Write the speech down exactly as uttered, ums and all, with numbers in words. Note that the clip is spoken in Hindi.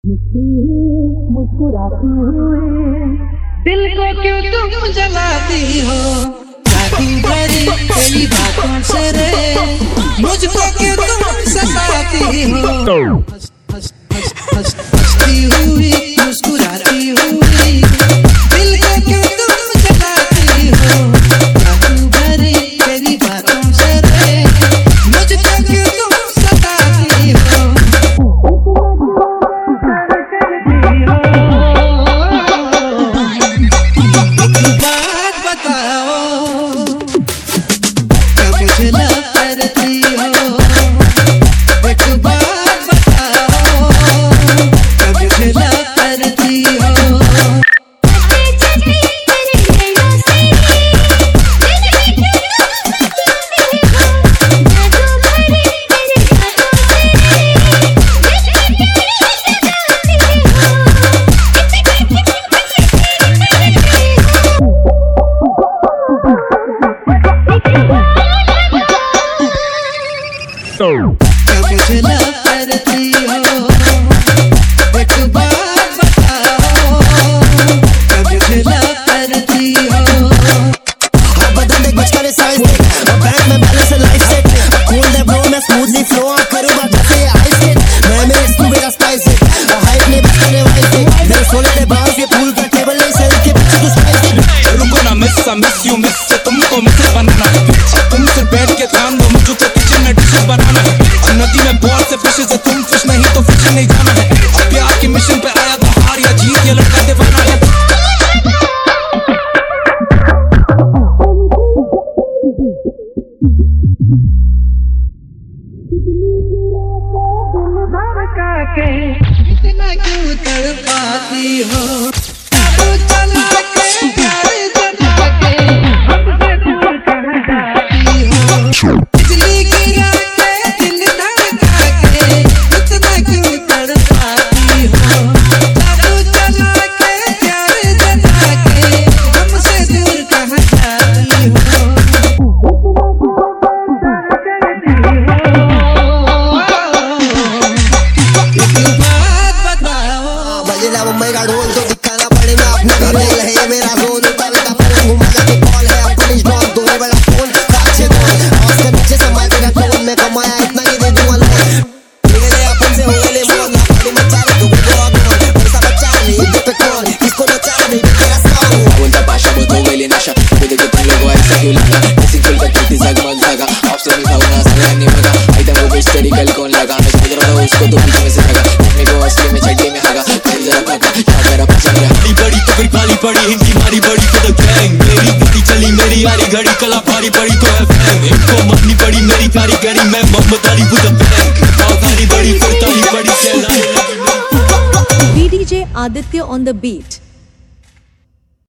मुस्कुराती हुई दिल को क्यों तुम जलाती हो, जादू भरी तेरी बातों से रे मुझको क्यों तुम सताती हो। हंस हंस हंस हंस हंसती हुई मुस्कुराती हुई दिल को क्यों तुम जलाती हो, जादू भरी तेरी बातों से रे मुझको क्यों तुम सताती हो। क्या मुझे ना करती हो, एक बात बताओ, क्या मुझे ना करती हो। हर बदन देख बचकर साइज देख, बैंक में बैलेंस है लाइफ सेट, कूल दे ब्रो मैं स्मूथली फ्लो ऑन करूंगा जैसे आइस स्केट, मैं मेरे स्कूल मेरा स्पाइस है, हाइट नहीं बचकर वाइफ है, मेरे सोले दे बाउंस ये पूल का टेबल नहीं सेल के पीछे तू स्पाइस है। रुको ना miss I miss you miss से तुमको मिस बनाना है, तुम सिर्फ बैठ के ध्यान दो मुझे तो किचन में डिशेस बनाना है। नदी में बहुत से फिशेस है, तुम फिश नहीं तो फिशिंग नहीं जाना है। प्यार के मिशन पे आया तो हार या जीत ये लड़का दीवाना है। इतना क्यों तड़पाती हो, जादू चला के प्यार जता के हमसे दूर कहाँ जाती हो। बिजली गिरा के दिल धड़का के इतना क्यों तड़पाती हो, जादू चला के प्यार जता के हमसे दूर कहाँ जाती हो। मैं का ढोल तो दिखाना पड़ेगा अपना भी रेल है मेरा जोन, उतारे का फोन घुमा के कॉल है अपनी ड्रोन, दो बड़ा फोन काचे कौन आवाज के नीचे से मार के टोन में कमाया इतना ही दे दूंगा लोन, मेरे अपन से हो गए मोन ना पार्टी में चार दो को आगे पैसा बचा नहीं इज्जत पे कौन किसको नचा नहीं तेरा सॉन्ग बोलता भाषा बहुत हो गई नशा खुद के तुम लोगों ऐसा क्यों लगा किसी को का किसी जगमग जगा ऑप्शन में था ना सारे नहीं मगा आइटम वो स्टडी कल कौन लगा मैं सोच रहा हूं उसको तो बीच में से लगा अपने को असली में छड्डी में हगा बड़ी बड़ी तो फिर काली पड़ी हिंदी मारी बड़ी तो द गैंग, मेरी बुद्धि चली मेरी यारी घड़ी कला भारी पड़ी तो है फैम, इनको माननी पड़ी मेरी कारीगरी मैं मोहम्मद अली बुद बैंक भारी बड़ी फिर ताली पड़ी। V D J Aditya on the beat.